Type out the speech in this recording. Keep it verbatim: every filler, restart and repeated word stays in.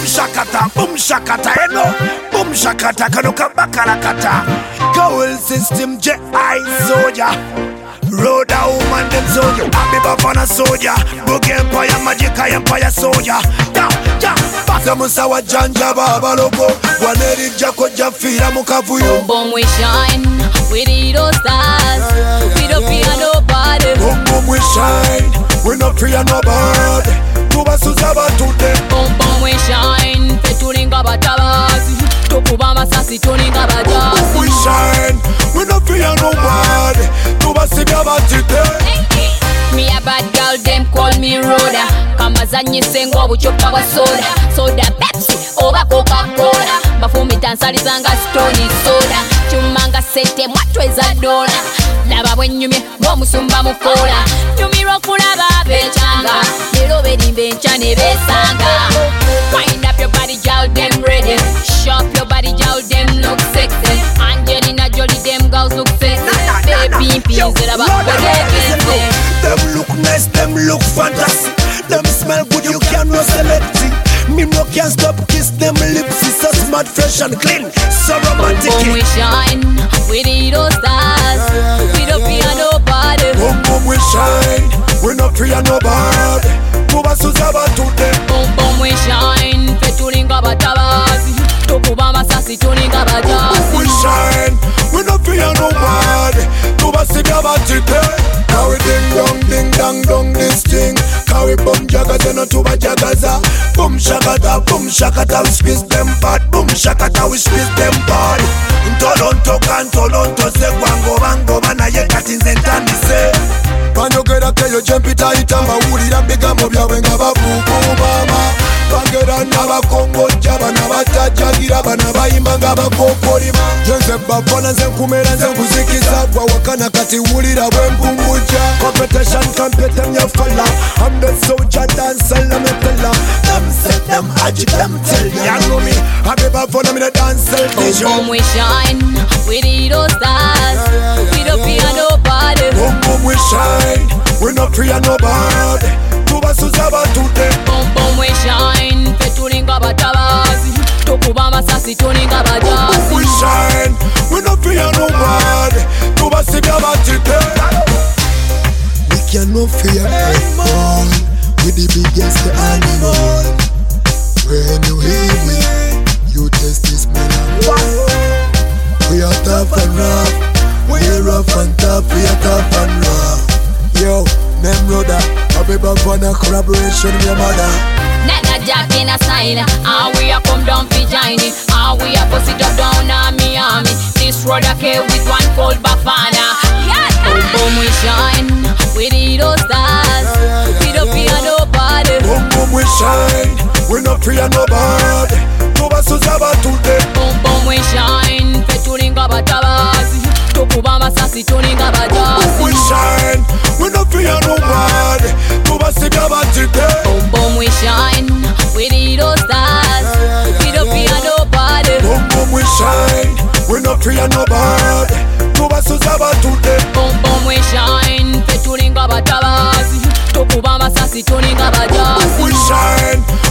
shakata, boom shakata, you know. Boom shakata, kanuka bakalakata. Cowl system, J I soldier. Road a woman, them soldier. Happy Bafana soldier. Boogie Empire, Magic Empire soldier. Yeah, yeah. Basa musawa janja baba logo. Waneri jako jafira mukavuyo. Boom boom we shine, we the those stars. We don't fear nobody. Boom boom we shine, we no fear nobody. Tuba suzaba today. Boom boom we shine, fetulinga batabazi. Tokuba masasi tulinga bajazi. Boom boom we shine, we no fear nobody. Tuba sibaba today. Me a bad girl, them call me Rhoda. Kamazanyi sengo buchopa wa soda. Soda Pepsi, over Coca-Cola. Bafumi tansalizanga stony soda. Chumanga sete mwatweza dola. Laba bwenyumye ng'omusumba mukola. Nyumiro kulaba bechanga. Lero bedi bencha ne besanga. Wind up your body, girl, them ready. Shop your body, girl, them look sexy. Angelina Jolie, them girls look sexy. Baby, pins it about baby. Them look nice, them look fantastic. Them smell good, you cannot select it. Me no can stop kiss them lips. It's so smart, fresh and clean, so romantic. Boom boom we shine, we the those stars. We don't fear nobody. Boom boom we shine, we no fear nobody. Tuba suzaba today. Boom boom we shine, fetulinga batabazi. Tokuba masasi tulinga bajazi. Boom boom we shine, we no fear nobody. Tuba sibaba today. Carry ding dong, ding dong dong this thing. Carry boom jagaza, no tuba jagaza. Boom shakata, boom shakata, we squeeze them bad. Boom shakata, we squeeze them bad. Ntolonto kantolonto se kwango bango bana ye katinze ntandise. Panogera keyo jempita itamba wulira bigambo byawe nga bavukuubama. Bagera n'abakongo jaba n'abatajagira bana bayimba nga bakokolima. Nze bafana nze nkumera nze nkuzikiza gwa wakana kati wulira bwe mpumbuja. Competition compete nyafala. I'm the soldier dancer let me tell ya. Them say them haji them tell ya. You know me, I be bafana me the dancer DJ. Boom boom we shine, we the those stars. We don't fear nobody. Boom boom we shine, we no fear nobody. Tuba suzaba today. Boom boom we shine, fetulinga batabazi. Tokuba masasi tulinga bajazi. Boom boom we shine, we no fear nobody. Tuba sibaba today. We can no fear anyone. We the biggest animal. When you hear me, you taste this melon. We are tough and rough. We are rough and tough. We are tough and rough. Yo, them brother, I be back for the collaboration with your mother. Nana Jack in a sign, and we a come down for joining, and we a bust it up down on Miami. This road a care with one called Bafana. Yeah, boom boom we shine, we the those stars. We don't fear nobody. Boom boom we shine, we no fear nobody. Tuba suzaba today. Boom boom we shine, fetulinga batabazi. Tokuba masasi tulinga bajazi. Boom boom we shine, we no fear nobody. Tuba sibaba today. Boom boom we shine, we the those stars. We don't fear nobody. Boom boom we shine, we no fear nobody. Tuba suzaba today. Boom boom we shine, fetulinga batabazi. Tokuba masasi tulinga bajazi. Boom boom we shine,